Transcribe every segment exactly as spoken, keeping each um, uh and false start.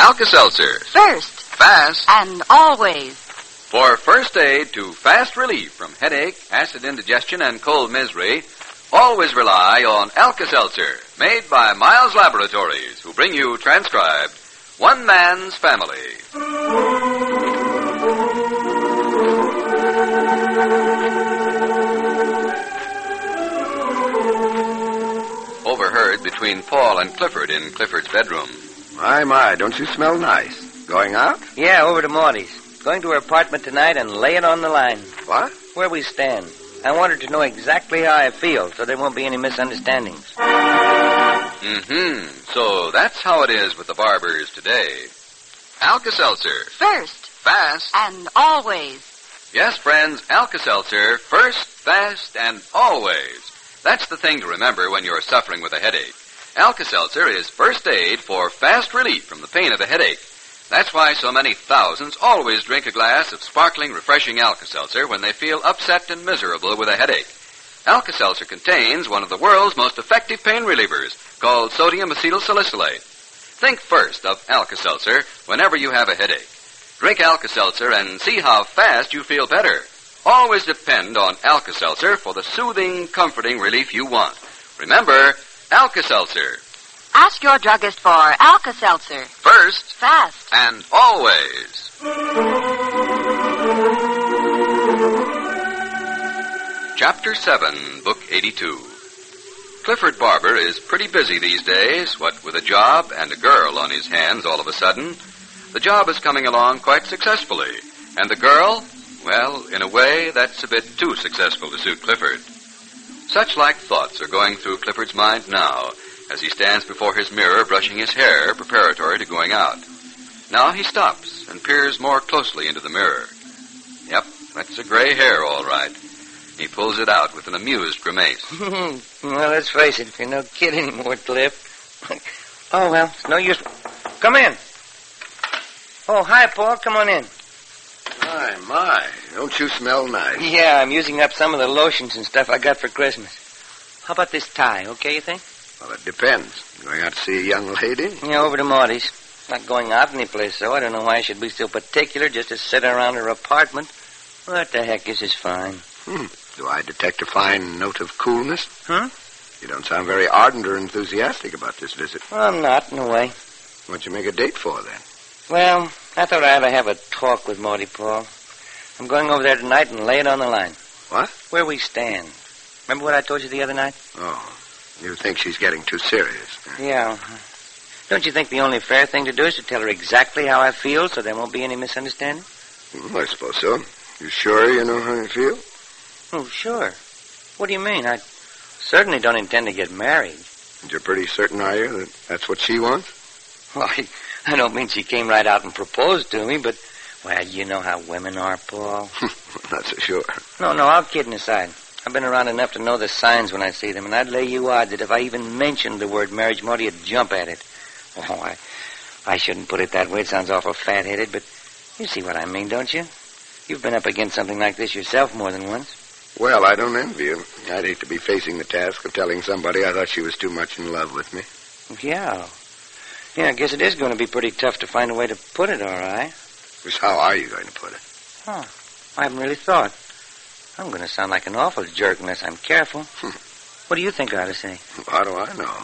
Alka-Seltzer. First. Fast. And always. For first aid to fast relief from headache, acid indigestion, and cold misery, always rely on Alka-Seltzer, made by Miles Laboratories, who bring you transcribed One Man's Family. Overheard between Paul and Clifford in Clifford's bedroom. My, my, don't you smell nice? Going out? Yeah, over to Morty's. Going to her apartment tonight and lay it on the line. What? Where we stand. I want her to know exactly how I feel, so there won't be any misunderstandings. Mm-hmm. So that's how it is with the barbers today. Alka-Seltzer. First. Fast. And always. Yes, friends, Alka-Seltzer, first, fast, and always. That's the thing to remember when you're suffering with a headache. Alka-Seltzer is first aid for fast relief from the pain of a headache. That's why so many thousands always drink a glass of sparkling, refreshing Alka-Seltzer when they feel upset and miserable with a headache. Alka-Seltzer contains one of the world's most effective pain relievers, called sodium acetylsalicylate. Think first of Alka-Seltzer whenever you have a headache. Drink Alka-Seltzer and see how fast you feel better. Always depend on Alka-Seltzer for the soothing, comforting relief you want. Remember, Alka-Seltzer. Ask your druggist for Alka-Seltzer. First. Fast. And always. Chapter seven, Book eighty-two. Clifford Barber is pretty busy these days, what with a job and a girl on his hands all of a sudden. The job is coming along quite successfully. And the girl, well, in a way, that's a bit too successful to suit Clifford. Such like thoughts are going through Clifford's mind now, as he stands before his mirror brushing his hair, preparatory to going out. Now he stops and peers more closely into the mirror. Yep, that's a gray hair, all right. He pulls it out with an amused grimace. Well, let's face it, you're no kid anymore, Cliff. Oh, well, it's no use. Come in. Oh, hi, Paul. Come on in. My, my, don't you smell nice? Yeah, I'm using up some of the lotions and stuff I got for Christmas. How about this tie, okay, you think? Well, it depends. Going out to see a young lady? Yeah, over to Morty's. Not going out anyplace, so I don't know why I should be so particular just to sit around her apartment. What the heck, this is fine. Hmm. Do I detect a fine note of coolness? Huh? You don't sound very ardent or enthusiastic about this visit. Well, I'm not, in a way. What'd you make a date for, then? Well, I thought I ought to have a talk with Morty, Paul. I'm going over there tonight and lay it on the line. What? Where we stand. Remember what I told you the other night? Oh, you think she's getting too serious? Yeah. Don't you think the only fair thing to do is to tell her exactly how I feel so there won't be any misunderstanding? Well, I suppose so. You sure you know how you feel? Oh, sure. What do you mean? I certainly don't intend to get married. And you're pretty certain, are you, that that's what she wants? Well, I, I don't mean she came right out and proposed to me, but, well, you know how women are, Paul. Not so sure. No, no, all kidding aside. I've been around enough to know the signs when I see them, and I'd lay you odds that if I even mentioned the word marriage, Morty would jump at it. Oh, I, I shouldn't put it that way. It sounds awful fat-headed, but you see what I mean, don't you? You've been up against something like this yourself more than once. Well, I don't envy you. I'd hate to be facing the task of telling somebody I thought she was too much in love with me. Yeah. Yeah, I guess it is going to be pretty tough to find a way to put it, all right. Just how are you going to put it? Huh. I haven't really thought. I'm going to sound like an awful jerk unless I'm careful. What do you think I ought to say? How do I know?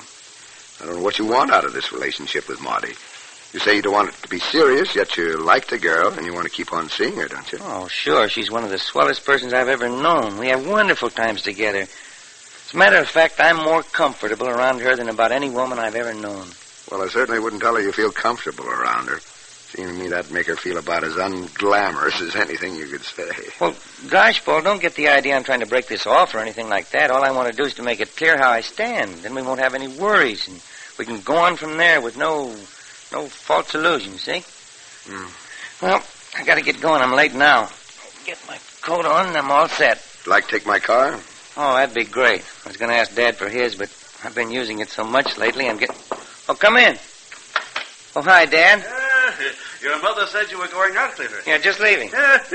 I don't know what you want out of this relationship with Marty. You say you don't want it to be serious, yet you like the girl, and you want to keep on seeing her, don't you? Oh, sure. She's one of the swellest persons I've ever known. We have wonderful times together. As a matter of fact, I'm more comfortable around her than about any woman I've ever known. Well, I certainly wouldn't tell her you feel comfortable around her. Seems to me that'd make her feel about as unglamorous as anything you could say. Well, gosh, Paul, don't get the idea I'm trying to break this off or anything like that. All I want to do is to make it clear how I stand. Then we won't have any worries, and we can go on from there with no... No false illusions, see? Mm. Well, I gotta get going. I'm late now. Get my coat on and I'm all set. Like to take my car? Oh, that'd be great. I was gonna ask Dad for his, but I've been using it so much lately, I'm getting... Oh, come in. Oh, hi, Dad. Uh, your mother said you were going out, Clifford. Yeah, just leaving.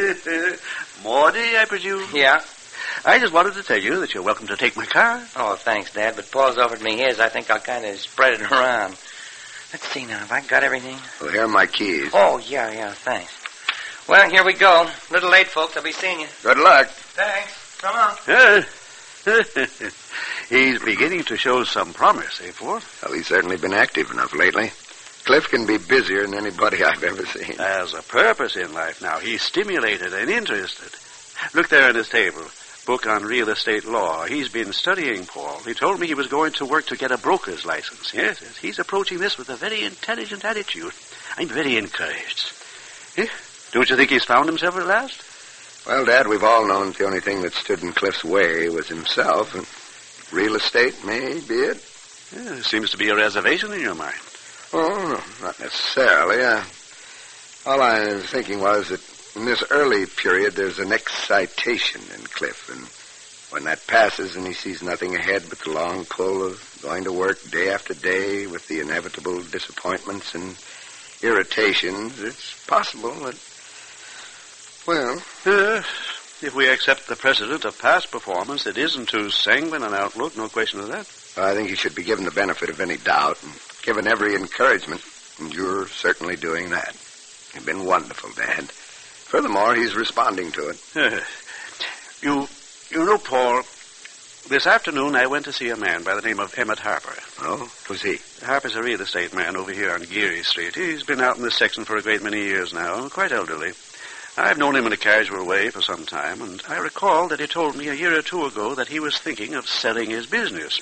Morty, I presume? Yeah. I just wanted to tell you that you're welcome to take my car. Oh, thanks, Dad, but Paul's offered me his. I think I'll kind of spread it around. Let's see now. Have I got everything? Well, here are my keys. Oh, yeah, yeah, thanks. Well, here we go. A little late, folks. I'll be seeing you. Good luck. Thanks. Come on. Uh, he's beginning to show some promise, eh, Ford? Well, he's certainly been active enough lately. Cliff can be busier than anybody I've ever seen. Has a purpose in life now. He's stimulated and interested. Look there on his table. Book on real estate law. He's been studying, Paul. He told me he was going to work to get a broker's license. Yes, yes. He's approaching this with a very intelligent attitude. I'm very encouraged. Eh? Don't you think he's found himself at last? Well, Dad, we've all known the only thing that stood in Cliff's way was himself, and real estate may be it. Yeah, there seems to be a reservation in your mind. Oh, no, not necessarily. Uh, all I was thinking was that in this early period, there's an excitation in Cliff, and when that passes and he sees nothing ahead but the long pull of going to work day after day with the inevitable disappointments and irritations, it's possible that, well... Uh, if we accept the precedent of past performance, it isn't too sanguine an outlook, no question of that. I think he should be given the benefit of any doubt and given every encouragement, and you're certainly doing that. You've been wonderful, Dad. Furthermore, he's responding to it. Uh, you, you know, Paul, this afternoon I went to see a man by the name of Emmett Harper. Oh, who's he? Harper's a real estate man over here on Geary Street. He's been out in this section for a great many years now, quite elderly. I've known him in a casual way for some time, and I recall that he told me a year or two ago that he was thinking of selling his business.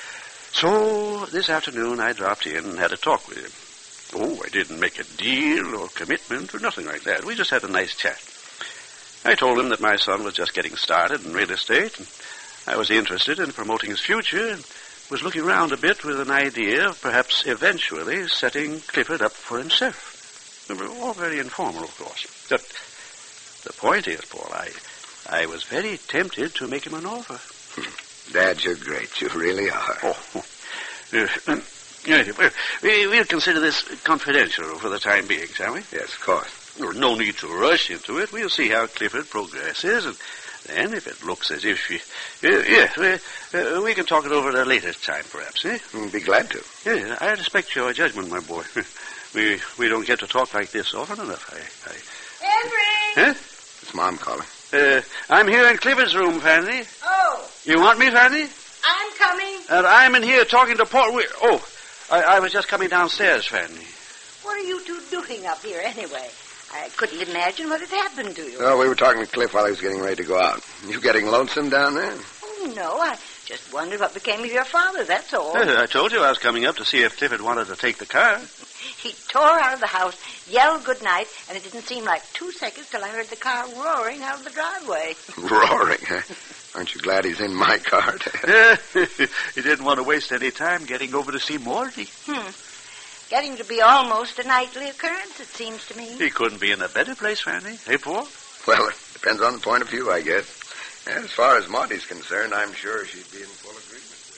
So this afternoon I dropped in and had a talk with him. Oh, I didn't make a deal or commitment or nothing like that. We just had a nice chat. I told him that my son was just getting started in real estate, and I was interested in promoting his future, and was looking around a bit with an idea of perhaps eventually setting Clifford up for himself. We were all very informal, of course. But the point is, Paul, I, I was very tempted to make him an offer. Dad, you're great. You really are. Oh, uh, well, we, we'll consider this confidential for the time being, shall we? Yes, of course. There's no need to rush into it. We'll see how Clifford progresses, and then if it looks as if she... Uh, yes, we, uh, we can talk it over at a later time, perhaps, eh? I'd be glad to. Yeah, I respect your judgment, my boy. we we don't get to talk like this often enough. I, I... Henry! Huh? It's Mom calling. Uh, I'm here in Clifford's room, Fanny. Oh, You want me, Fanny? I'm coming. And I'm in here talking to Paul... We, oh, I, I was just coming downstairs, Fanny. What are you two doing up here anyway? I couldn't imagine what had happened to you. Oh, we were talking to Cliff while he was getting ready to go out. You getting lonesome down there? Oh, no, I just wondered what became of your father, that's all. Uh, I told you I was coming up to see if Clifford wanted to take the car. He tore out of the house, yelled good night, and it didn't seem like two seconds till I heard the car roaring out of the driveway. Roaring, huh? Aren't you glad he's in my car, Dad? Yeah, he didn't want to waste any time getting over to see Morty. Hmm. Getting to be almost a nightly occurrence, it seems to me. He couldn't be in a better place, Fanny. Hey, Paul? Well, it depends on the point of view, I guess. As far as Marty's concerned, I'm sure she'd be in full agreement with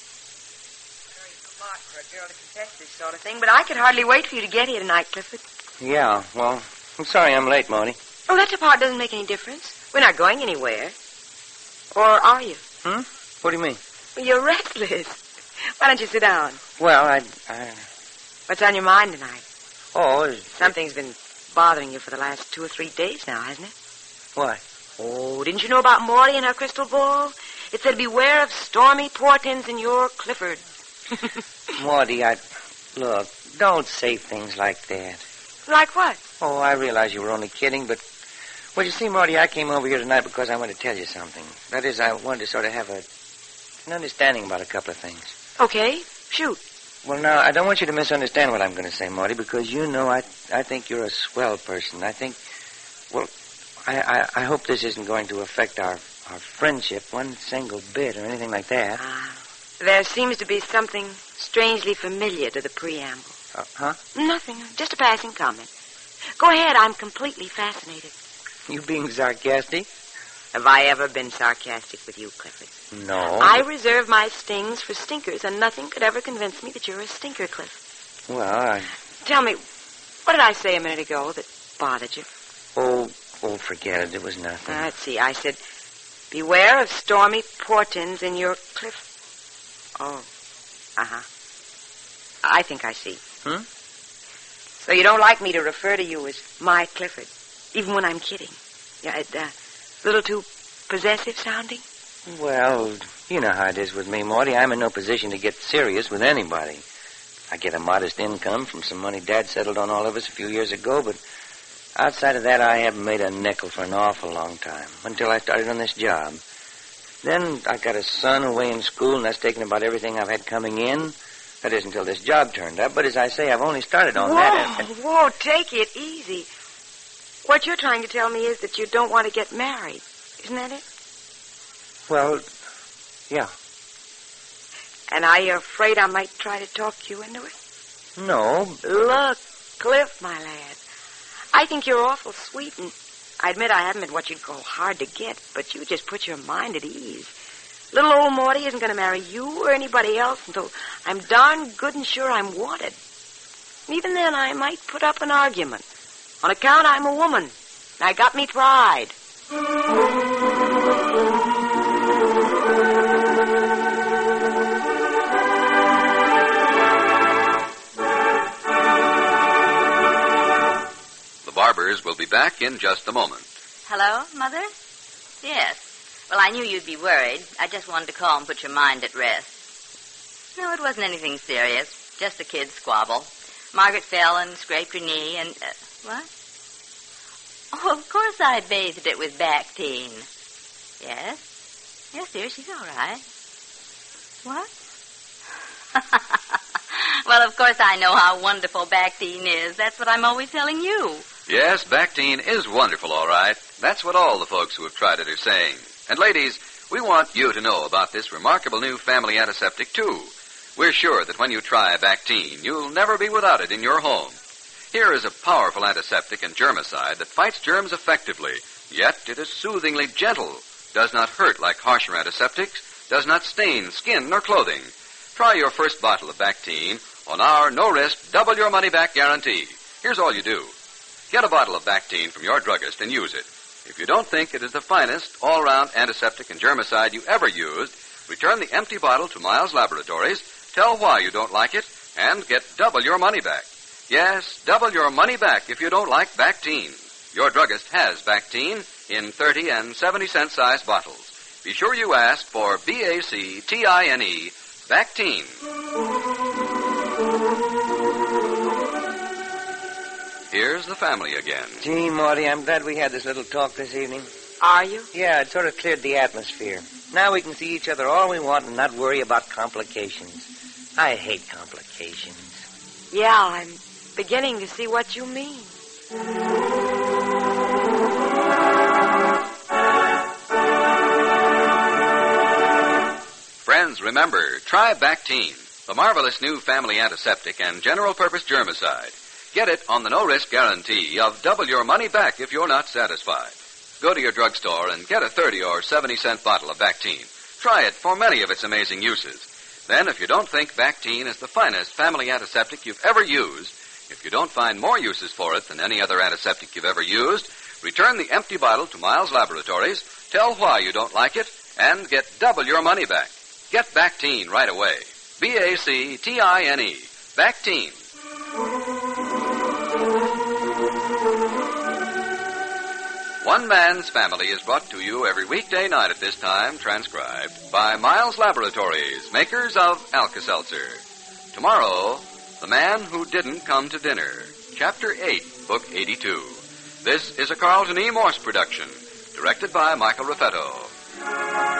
Very smart for a girl to confess this sort of thing, but I could hardly wait for you to get here tonight, Clifford. Yeah, well, I'm sorry I'm late, Marty. Oh, that part doesn't make any difference. We're not going anywhere. Or are you? Hmm? What do you mean? Well, you're restless. Why don't you sit down? Well, I... I... What's on your mind tonight? Oh, is... Something's been bothering you for the last two or three days now, hasn't it? What? Oh, didn't you know about Morty and her crystal ball? It said, beware of stormy portents in your Clifford. Marty, I... Look, don't say things like that. Like what? Oh, I realize you were only kidding, but... Well, you see, Marty, I came over here tonight because I want to tell you something. That is, I wanted to sort of have a... an understanding about a couple of things. Okay, shoot. Well, now, I don't want you to misunderstand what I'm going to say, Marty, because you know I I think you're a swell person. I think... Well, I, I, I hope this isn't going to affect our, our friendship one single bit or anything like that. Uh, there seems to be something strangely familiar to the preamble. Uh, huh? Nothing, just a passing comment. Go ahead, I'm completely fascinated. You being sarcastic? Have I ever been sarcastic with you, Clifford? No. I reserve my stings for stinkers, and nothing could ever convince me that you're a stinker, Cliff. Well, I... Tell me, what did I say a minute ago that bothered you? Oh, oh, forget it. It was nothing. Uh, let's see. I said, beware of stormy portents in your Cliff. Oh, uh-huh. I think I see. Hmm? So you don't like me to refer to you as my Clifford, even when I'm kidding? Yeah, it, uh, a little too possessive sounding? Well, you know how it is with me, Morty. I'm in no position to get serious with anybody. I get a modest income from some money Dad settled on all of us a few years ago, but outside of that, I haven't made a nickel for an awful long time, until I started on this job. Then I got a son away in school, and that's taken about everything I've had coming in. That is until this job turned up, but as I say, I've only started on whoa, that. And, and... Whoa, take it easy. What you're trying to tell me is that you don't want to get married. Isn't that it? Well, yeah. And are you afraid I might try to talk you into it? No. Look, Cliff, my lad, I think you're awful sweet, and I admit I haven't been what you'd call hard to get, but you just put your mind at ease. Little old Morty isn't going to marry you or anybody else until I'm darn good and sure I'm wanted. And even then, I might put up an argument. On account I'm a woman, and I got me pride. The Barbers will be back in just a moment. Hello, Mother? Yes. Well, I knew you'd be worried. I just wanted to call and put your mind at rest. No, it wasn't anything serious. Just a kid's squabble. Margaret fell and scraped her knee and... Uh, what? Oh, of course I bathed it with Bactine. Yes? Yes, dear, she's all right. What? Well, of course I know how wonderful Bactine is. That's what I'm always telling you. Yes, Bactine is wonderful, all right. That's what all the folks who have tried it are saying. And ladies, we want you to know about this remarkable new family antiseptic, too. We're sure that when you try Bactine, you'll never be without it in your home. Here is a powerful antiseptic and germicide that fights germs effectively, yet it is soothingly gentle, does not hurt like harsher antiseptics, does not stain skin or clothing. Try your first bottle of Bactine on our no-risk, double-your-money-back guarantee. Here's all you do. Get a bottle of Bactine from your druggist and use it. If you don't think it is the finest all-round antiseptic and germicide you ever used, return the empty bottle to Miles Laboratories, tell why you don't like it, and get double your money back. Yes, double your money back if you don't like Bactine. Your druggist has Bactine in thirty and seventy cent size bottles. Be sure you ask for B A C T I N E, Bactine. Here's the family again. Gee, Morty, I'm glad we had this little talk this evening. Are you? Yeah, it sort of cleared the atmosphere. Now we can see each other all we want and not worry about complications. I hate complications. Yeah, I'm beginning to see what you mean. Friends, remember, try Bactine, the marvelous new family antiseptic and general-purpose germicide. Get it on the no-risk guarantee of double your money back if you're not satisfied. Go to your drugstore and get a thirty or seventy cent bottle of Bactine. Try it for many of its amazing uses. Then, if you don't think Bactine is the finest family antiseptic you've ever used, if you don't find more uses for it than any other antiseptic you've ever used, return the empty bottle to Miles Laboratories, tell why you don't like it, and get double your money back. Get Bactine right away. B A C T I N E. Bactine. One Man's Family is brought to you every weekday night at this time, transcribed by Miles Laboratories, makers of Alka-Seltzer. Tomorrow, The Man Who Didn't Come to Dinner, Chapter eight, Book eighty-two. This is a Carlton E. Morse production, directed by Michael Raffetto.